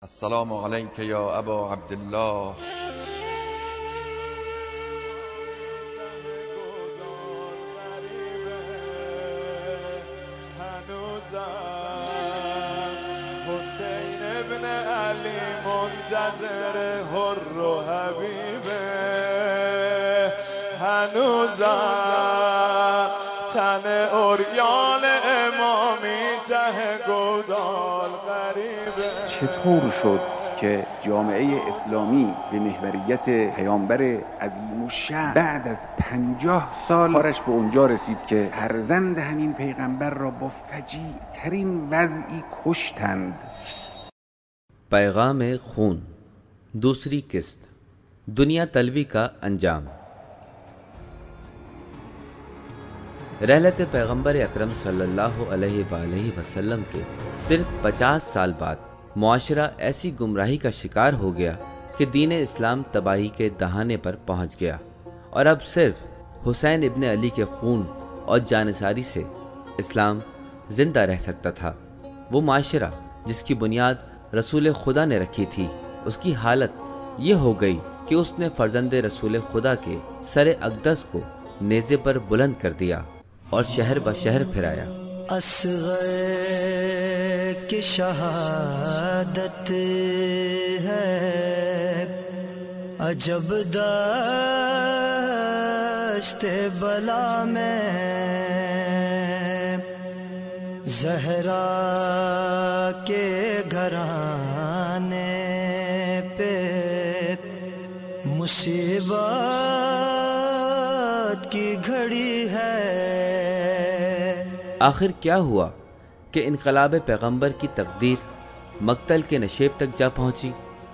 السلام علیک یا ابا عبدالله. حسین ابن علی منتظر حر و حبیبه، هنوزم تن عریان امامی ته گودال غریبه. چطور شد که جامعه اسلامی به محوریت پیامبر عظیم الشأن بعد از 50 سال کارش به اونجا رسید که فرزند همین پیغمبر را با فجیع ترین وضعی کشتند؟ پیغام خون، دوسری قسط، دنیا طلبی کا انجام. رحلت پیغمبر اکرم صلی اللہ علیہ وآلہ وسلم کے صرف 50 سال بعد معاشرہ ایسی گمراہی کا شکار ہو گیا کہ دین اسلام تباہی کے دہانے پر پہنچ گیا، اور اب صرف حسین ابن علی کے خون اور جانثاری سے اسلام زندہ رہ سکتا تھا. وہ معاشرہ جس کی بنیاد رسول خدا نے رکھی تھی، اس کی حالت یہ ہو گئی کہ اس نے فرزند رسول خدا کے سر اقدس کو نیزے پر بلند کر دیا اور شہر بہ شہر پھرایا. اصغر کی شہادت ہے عجب دشت بلا میں، زہرا کے گھرانے پہ مصیبت کی گھڑی ہے. آخر کیا ہوا کہ انقلاب پیغمبر کی تقدیر مقتل کے نشیب تک جا پہنچی؟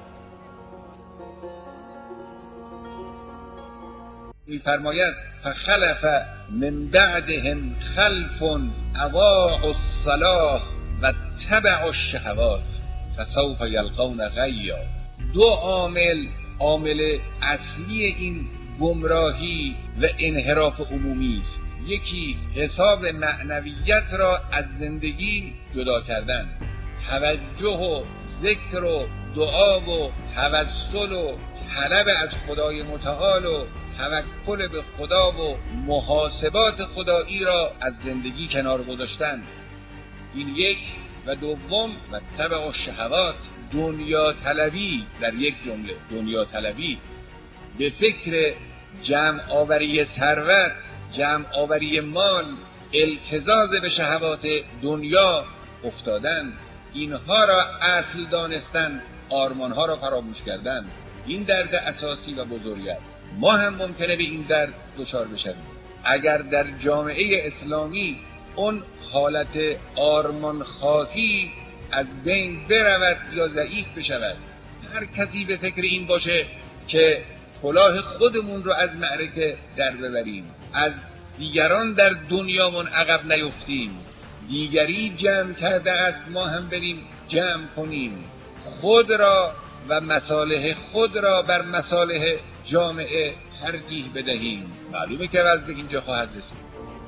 می‌فرماید فخلف من بعدهم خلف اضاعوا الصلاة واتبعوا الشهوات فسوف یلقون غیا. دو عامل اصلی این گمراهی و انحراف عمومی است. یکی حساب معنویت را از زندگی جدا کردن، توجه و ذکر و دعا و توسل و طلب از خدای متعال و توکل به خدا و محاسبات خدایی را از زندگی کنار گذاشتن. این یک. و دوم و تبع الشهوات، دنیا طلبی. در یک جمله دنیا طلبی، به فکر جمع آوری ثروت، جمع آوری مال، التزاز به شهوات دنیا افتادن. اینها را اصل دانستن، آرمانها را فراموش کردن. این درد اساسی و بزرگی است. ما هم ممکنه به این درد دچار بشویم اگر در جامعه اسلامی اون حالت آرمان خواهی از بین برود یا ضعیف بشود. هر کسی به فکر این باشه که کلاه خودمون رو از معرکه در ببریم، از دیگران در دنیامون عقب نیفتیم، دیگری جمع کرده است ما هم بریم جمع کنیم، خود را و مصالح خود را بر مصالح جامعه ترجیح بدهیم. معلومه که وضع اینجا خواهد رسید.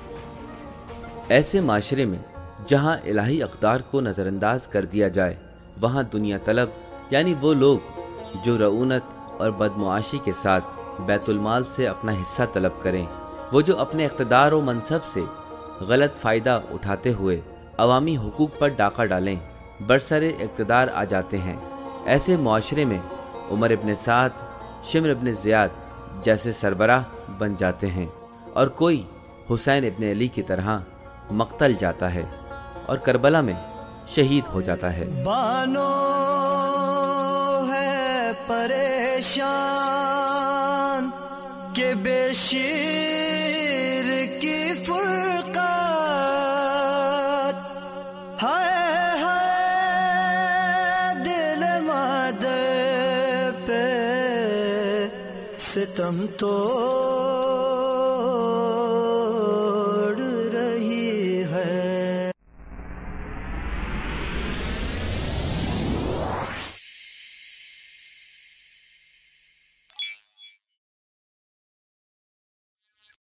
ایسے معاشرے میں جہاں الہی اقدار کو نظر انداز کر دیا جائے، وہاں دنیا طلب یعنی وہ لوگ جو رعونت اور بدمعاشی کے ساتھ بیت المال سے اپنا حصہ طلب کریں، وہ جو اپنے اقتدار و منصب سے غلط فائدہ اٹھاتے ہوئے عوامی حقوق پر ڈاکہ ڈالیں، برسر اقتدار آ جاتے ہیں. ایسے معاشرے میں عمر ابن سعد، شمر ابن زیاد جیسے سربراہ بن جاتے ہیں، اور کوئی حسین ابن علی کی طرح مقتل جاتا ہے اور کربلا میں شہید ہو جاتا ہے. بانو ہے پریشان کہ بے شیر کی فرقت، ہائے ہائے دل مادر پہ ستم تو